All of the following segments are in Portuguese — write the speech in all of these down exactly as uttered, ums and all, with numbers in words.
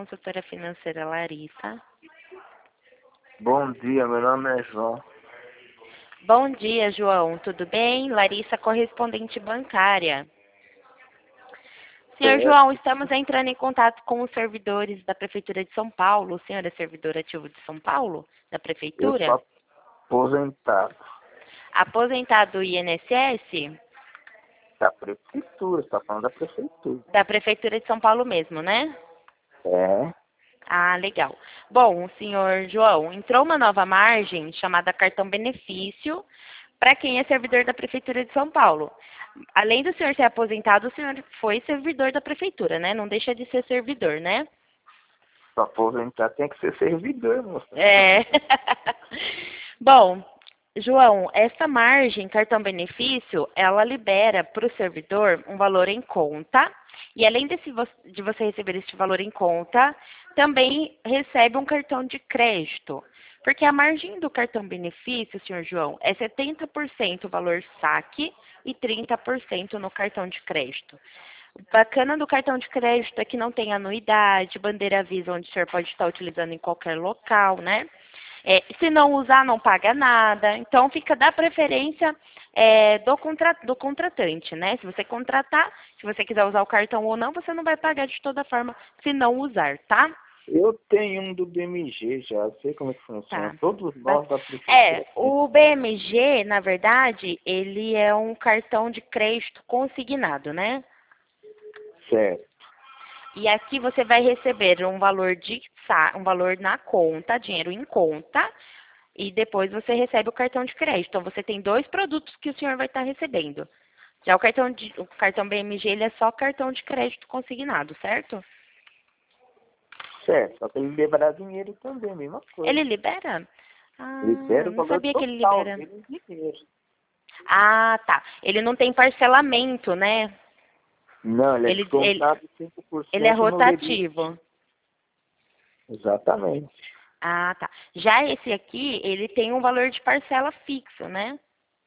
consultora financeira Larissa. Bom dia, meu nome é João. Bom dia, João. Tudo bem? Larissa, correspondente bancária. Senhor É, João, estamos entrando em contato com os servidores da Prefeitura de São Paulo. O senhor é servidor ativo de São Paulo, da eu Prefeitura? sou aposentado Aposentado do I N S S? da prefeitura, você está falando da prefeitura. Da Prefeitura de São Paulo mesmo, né? É, Ah, legal. Bom, senhor João, entrou uma nova margem chamada cartão benefício para quem é servidor da Prefeitura de São Paulo. Além do senhor ser aposentado, o senhor foi servidor da Prefeitura, né? Não deixa de ser servidor, né? para aposentar tem que ser servidor, moça. É. Bom, João, essa margem, cartão benefício, ela libera para o servidor um valor em conta. E além desse, vo- de você receber este valor em conta, também recebe um cartão de crédito. Porque a margem do cartão benefício, senhor João, é setenta por cento o valor saque e trinta por cento no cartão de crédito. O bacana do cartão de crédito é que não tem anuidade, bandeira avisa onde o senhor pode estar utilizando em qualquer local, né? É, se não usar, não paga nada. Então, fica da preferência é, do, contra, do contratante, né? Se você contratar, se você quiser usar o cartão ou não, você não vai pagar de toda forma se não usar, tá? Eu tenho um do B M G já, sei como é que funciona. Tá. Todos Ba- nós da prefeitura. É, o B M G, na verdade, ele é um cartão de crédito consignado, né? Certo, E aqui você vai receber um valor de sa- um valor na conta, dinheiro em conta, e depois você recebe o cartão de crédito. Então você tem dois produtos que o senhor vai estar recebendo. Já o cartão de, o cartão B M G, ele é só cartão de crédito consignado, certo? certo. Só que ele liberar dinheiro também, mesma coisa. Ele libera? Ah, Libera o não valor sabia que ele total libera. dele em dinheiro. Ah, tá. Ele não tem parcelamento, né? Não, ele é Ele, ele, descontado cinco por ele é cento no limite. rotativo. Exatamente. Ah, tá. Já esse aqui, ele tem um valor de parcela fixo, né?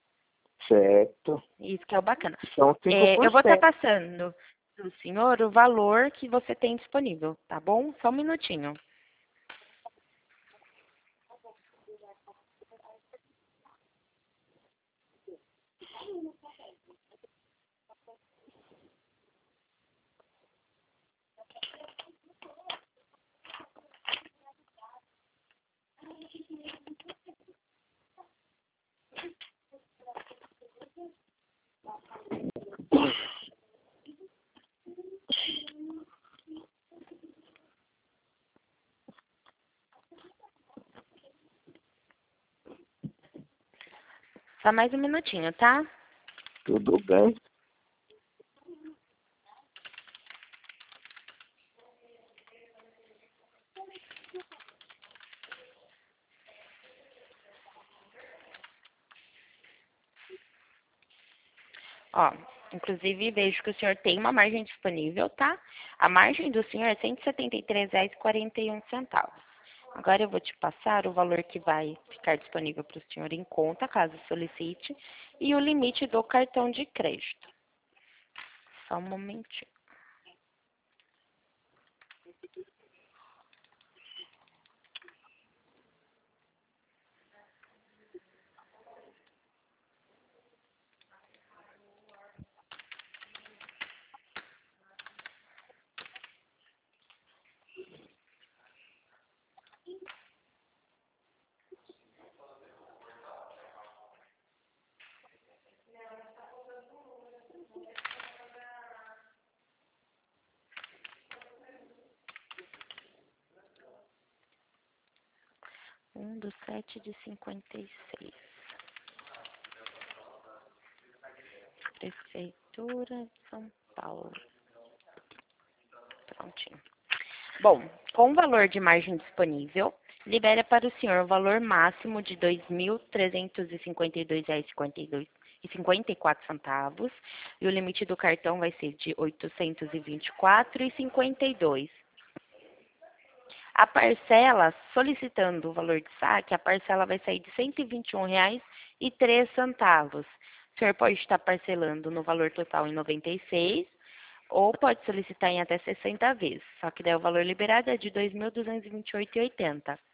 Certo. Isso que é o bacana. São cinco É, por eu vou estar cento. passando para o senhor o valor que você tem disponível, tá bom? Só um minutinho. Só mais um minutinho, tá? Tudo bem. Ó, inclusive vejo que o senhor tem uma margem disponível, tá? A margem do senhor é cento e setenta e três reais e quarenta e um centavos. Agora eu vou te passar o valor que vai ficar disponível para o senhor em conta, caso solicite, e o limite do cartão de crédito. Só um momentinho. Um do sete de cinquenta e seis. Prefeitura de São Paulo. Prontinho. Bom, com o valor de margem disponível, libera para o senhor o valor máximo de dois mil trezentos e cinquenta e dois reais e cinquenta e quatro centavos e o limite do cartão vai ser de oitocentos e vinte e quatro reais e cinquenta e dois centavos. A parcela, solicitando o valor de saque, a parcela vai sair de cento e vinte e um reais e três centavos. O senhor pode estar parcelando no valor total em noventa e seis ou pode solicitar em até sessenta vezes. Só que daí o valor liberado é de dois mil duzentos e vinte e oito reais e oitenta centavos.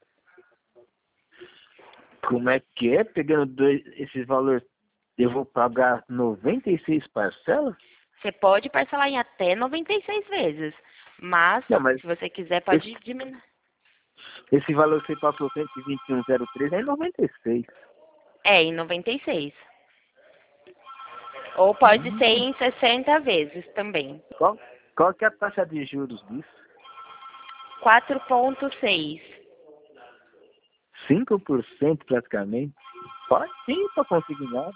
Como é que é? Pegando dois, esse valor, eu vou pagar noventa e seis parcelas? Você pode parcelar em até noventa e seis vezes, mas, Não, mas se você quiser, pode esse, diminuir. esse valor que você passou, cento e vinte e um vírgula zero três, é noventa e seis. É, em noventa e seis. Ou pode ser em sessenta vezes também. Qual, qual que é a taxa de juros disso? quatro vírgula seis. cinco por cento praticamente. Pode sim para consignado.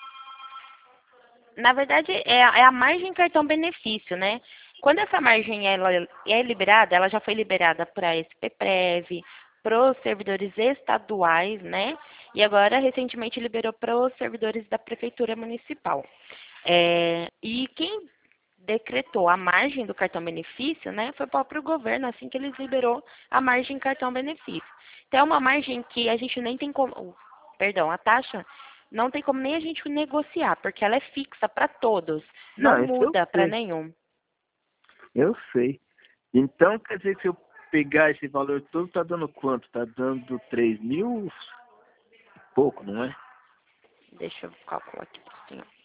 Na verdade, é, a é a margem cartão-benefício, né? Quando essa margem ela é liberada, ela já foi liberada para a S P Prev, para os servidores estaduais, né? E agora, recentemente, liberou para os servidores da Prefeitura Municipal. É, e quem decretou a margem do cartão-benefício, né, foi o próprio governo, assim que eles liberou a margem cartão-benefício. Então, é uma margem que a gente nem tem como... Perdão, a taxa não tem como nem a gente negociar, porque ela é fixa para todos, não Não, isso eu muda para sei. nenhum. Eu sei. Então, quer dizer que se eu pegar esse valor todo, tá dando quanto? Tá dando três mil e pouco, não é? Deixa eu calcular aqui para o senhor.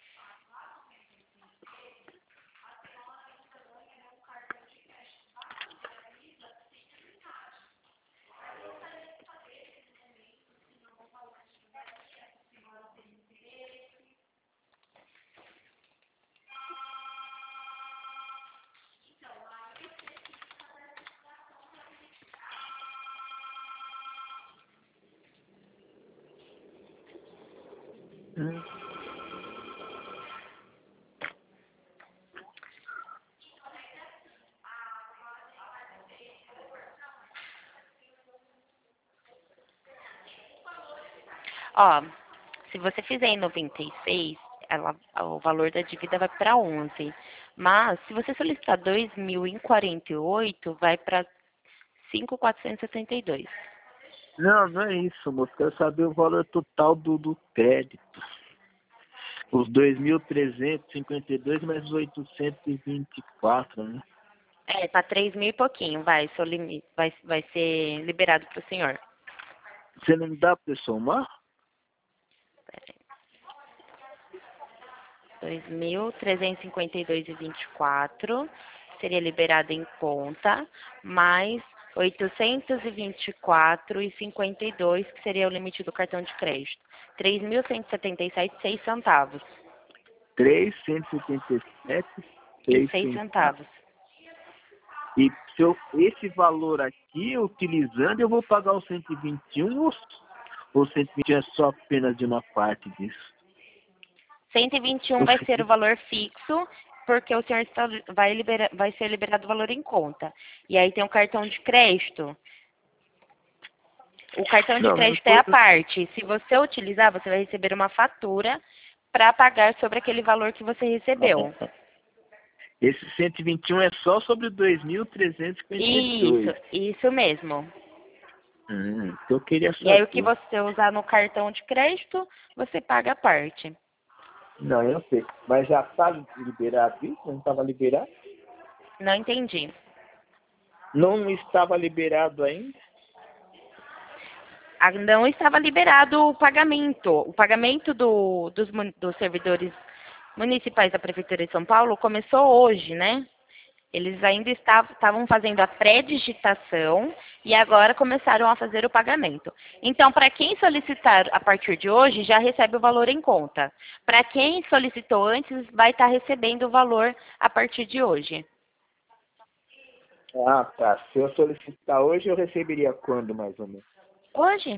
Hum. Ó, se você fizer em noventa e seis, ela, o valor da dívida vai para onze. Mas, se você solicitar dois mil em quarenta e oito, vai para cinco mil quatrocentos e setenta e dois. Não, não é isso, moço. Quero saber o valor total do, do crédito. Os dois mil trezentos e cinquenta e dois mais os oitocentos e vinte e quatro, né? É, tá três mil e pouquinho, vai, seu limite, vai, vai ser liberado para o senhor. Você não dá para somar? dois mil trezentos e cinquenta e dois e vinte e quatro seria liberado em conta, mais oitocentos e vinte e quatro e cinquenta e dois, que seria o limite do cartão de crédito. três mil cento e setenta e sete e seis centavos. trezentos e setenta e sete E seis seis centavos. centavos. E se eu, esse valor aqui, utilizando, eu vou pagar os cento e vinte e um ou, ou cento e vinte e um é só apenas de uma parte disso? cento e vinte e um O vai ser o cento- valor fixo, porque o senhor está, vai, libera, vai ser liberado o valor em conta. E aí tem o cartão de crédito. O cartão de Não, não crédito é foi. a parte. Se você utilizar, você vai receber uma fatura para pagar sobre aquele valor que você recebeu. Esse cento e vinte e um é só sobre dois mil trezentos e cinquenta e Isso, dois. isso mesmo. Hum, então eu queria E aí o que saber. você usar no cartão de crédito, você paga a parte. Não, eu sei. Mas já está liberado isso? Não estava liberado? Não entendi. Não estava liberado ainda? Ah, não estava liberado o pagamento. O pagamento do, dos, mun- dos servidores municipais da Prefeitura de São Paulo começou hoje, né? Eles ainda estavam estavam fazendo a pré-digitação e agora começaram a fazer o pagamento. Então, para quem solicitar a partir de hoje, já recebe o valor em conta. Para quem solicitou antes, vai estar recebendo o valor a partir de hoje. Ah, tá. Se eu solicitar hoje, eu receberia quando, mais ou menos? Hoje?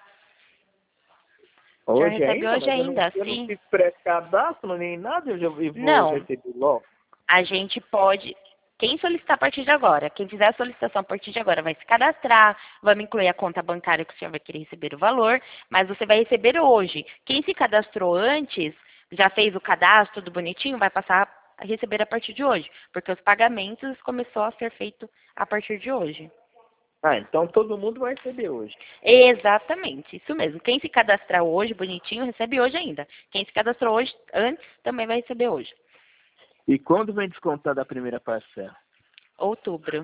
Já Hoje recebe ainda? hoje Mas eu não, ainda, eu não sim. fiz pré-cadastro nem nada, eu já eu vou Não, receber logo. a gente pode... Quem solicitar a partir de agora, quem fizer a solicitação a partir de agora vai se cadastrar, vamos incluir a conta bancária que o senhor vai querer receber o valor, mas você vai receber hoje. Quem se cadastrou antes, já fez o cadastro do bonitinho, vai passar a receber a partir de hoje, porque os pagamentos começou a ser feito a partir de hoje. Ah, então todo mundo vai receber hoje. Exatamente, isso mesmo. Quem se cadastrar hoje, bonitinho, recebe hoje ainda. Quem se cadastrou hoje, antes, também vai receber hoje. E quando vem descontada a primeira parcela? Outubro.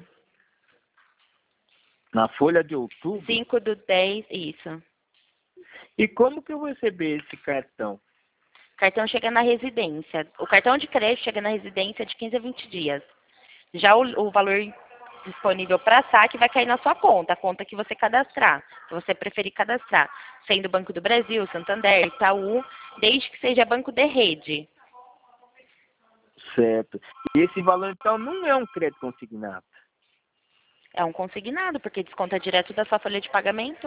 Na folha de outubro? cinco do dez, isso. E como que eu vou receber esse cartão? O cartão chega na residência. O cartão de crédito chega na residência de quinze a vinte dias. Já o, o valor disponível para saque vai cair na sua conta, a conta que você cadastrar, se você preferir cadastrar, sendo Banco do Brasil, Santander, Itaú, desde que seja banco de rede. Certo. E esse valor, então, não é um crédito consignado? É um consignado, porque desconta direto da sua folha de pagamento.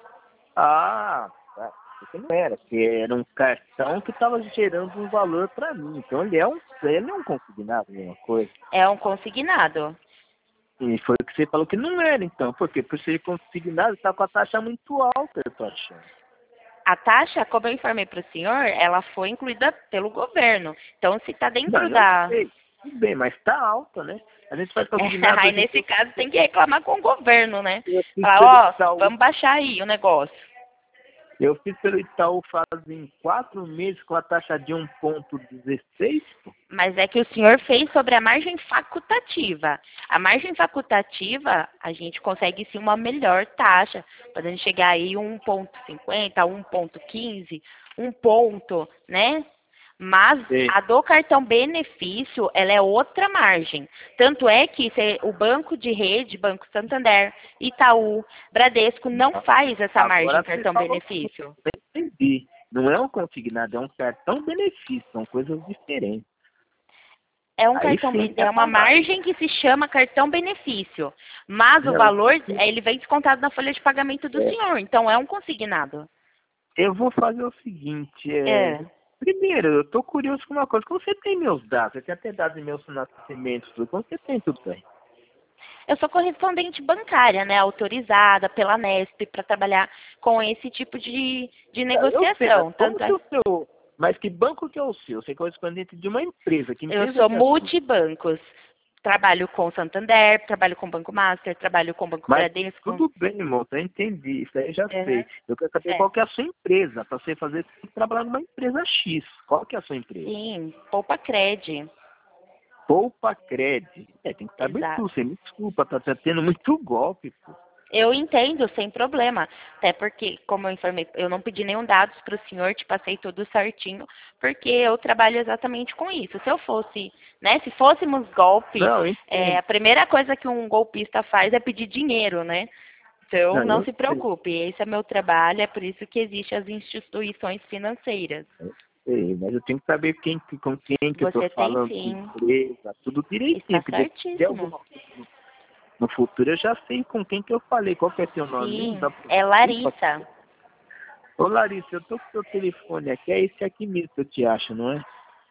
Ah, tá. Isso não era, porque era um cartão que estava gerando um valor para mim. Então, ele é um, ele é um consignado, alguma coisa. É um consignado. E foi o que você falou que não era, então. Por quê? Por ser consignado, está com a taxa muito alta, eu tô achando. A taxa, como eu informei para o senhor, ela foi incluída pelo governo. Então, se está dentro Não, da... eu sei. Tudo bem, mas está alta, né? A gente faz É, consignado... aí, a gente... nesse caso, tem que reclamar com o governo, né? Eu fiz Falar, ó, pelo Itaú. vamos baixar aí o negócio. Eu fiz pelo Itaú fazem quatro meses com a taxa de um vírgula dezesseis. Mas é que o senhor fez sobre a margem facultativa. A margem facultativa, a gente consegue sim uma melhor taxa, podendo chegar aí um vírgula cinquenta, um vírgula quinze, um ponto, né? Mas Sim. a do cartão benefício, ela é outra margem. Tanto é que se, o banco de rede, Banco Santander, Itaú, Bradesco, não faz essa Agora margem você cartão falou benefício. tudo, eu entendi. Não é um consignado, é um cartão benefício, são coisas diferentes. É um Aí cartão, sim, é uma margem que se chama cartão benefício. Mas o Não, valor, ele vem descontado na folha de pagamento do é. senhor. Então, é um consignado. Eu vou fazer o seguinte, é... É. Primeiro, eu tô curioso com uma coisa. Como você tem meus dados? Você tem até dados meus nascimentos, tudo. Como você tem tudo bem? Eu sou correspondente bancária, né? Autorizada pela Nesp para trabalhar com esse tipo de, de negociação. Eu sei, Tanto como é, que o seu... Mas que banco que é o seu? Você é correspondente de uma empresa. Que eu empresa sou que é a sua? multibancos. Trabalho com Santander, trabalho com Banco Master, trabalho com Banco Mas Bradesco. tudo bem, moça, eu entendi. Isso aí eu já Uhum. sei. Eu quero saber É. qual que é a sua empresa. Para você fazer, você tem que trabalhar numa empresa X. Qual que é a sua empresa? Sim, Poupa Cred. Poupa Cred. É, tem que saber Exato. tudo. Você me desculpa, tá, tá tendo muito golpe, pô. Eu entendo, sem problema. Até porque, como eu informei, eu não pedi nenhum dados para o senhor, te passei tudo certinho, porque eu trabalho exatamente com isso. Se eu fosse, né, se fôssemos golpe, Não, eu é, entendo. a primeira coisa que um golpista faz é pedir dinheiro, né? Então, Não, não eu se sei. preocupe, esse é meu trabalho, é por isso que existem as instituições financeiras. Eu sei, mas eu tenho que saber quem, que- com quem que eu tô Você tem falando, que sim, empresa, tudo direitinho. está Porque se der certíssimo. alguma coisa no, no futuro, eu já sei com quem que eu falei. Qual que é seu nome mesmo? Sim, Dá pra- é Larissa. Ô, Larissa, eu tô com seu telefone aqui. É esse aqui mesmo que eu te acho, não é?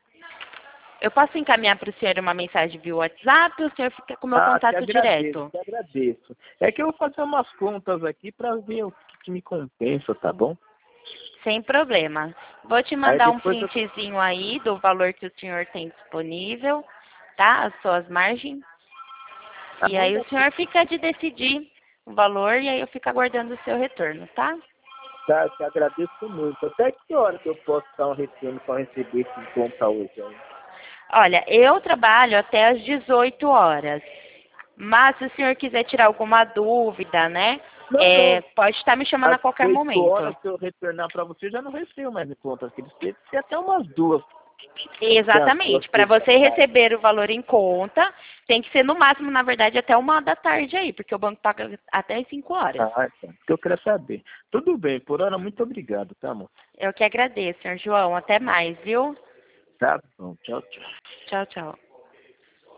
Eu posso encaminhar para o senhor uma mensagem via WhatsApp, o senhor fica com o meu Ah, te contato agradeço, direto. te agradeço. É que eu vou fazer umas contas aqui para ver o que, que me compensa, tá bom? Sem problema. Vou te Aí mandar um depois eu... printzinho aí do valor que o senhor tem disponível, tá? As suas margens. Ah, E aí manda o senhor fica de decidir o valor e aí eu fico aguardando o seu retorno, tá? tá, eu te agradeço muito. Até que hora que eu posso dar um retorno para receber esse conta hoje? Hein? Olha, eu trabalho até às dezoito horas. Mas se o senhor quiser tirar alguma dúvida, né? Não, É, não. pode estar me chamando Às a qualquer oito horas, momento. se eu retornar para você, eu já não recebo mais de conta. Aqueles tem que ser até umas duas. Exatamente. Para você receber o valor em conta, tem que ser no máximo, na verdade, até uma da tarde aí, porque o banco paga até as cinco horas. Ah, então. Que eu quero saber. Tudo bem, por hora, muito obrigado, tá, amor? Eu que agradeço, senhor João. Até mais, viu? Tá bom, tchau, tchau. Tchau, tchau.